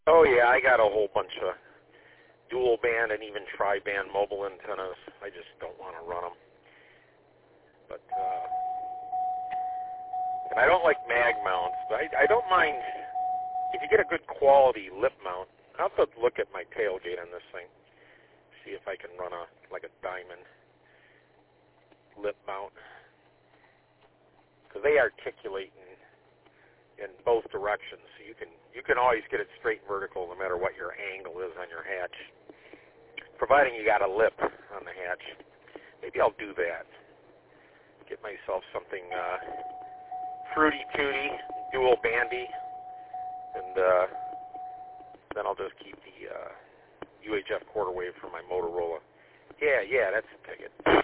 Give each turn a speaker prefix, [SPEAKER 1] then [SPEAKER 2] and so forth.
[SPEAKER 1] Oh yeah, I got a whole bunch of dual band and even tri-band mobile antennas. I just don't want to run them. But and I don't like mag mounts, but I don't mind if you get a good quality lip mount. I'll have to look at my tailgate on this thing, see if I can run a diamond lip mount, because they articulate in both directions, so you can always get it straight vertical no matter what your angle is on your hatch, providing you got a lip on the hatch. Maybe I'll do that. Get myself something fruity tooty, dual bandy, and then I'll just keep the UHF quarter wave for my Motorola. Yeah, that's the ticket.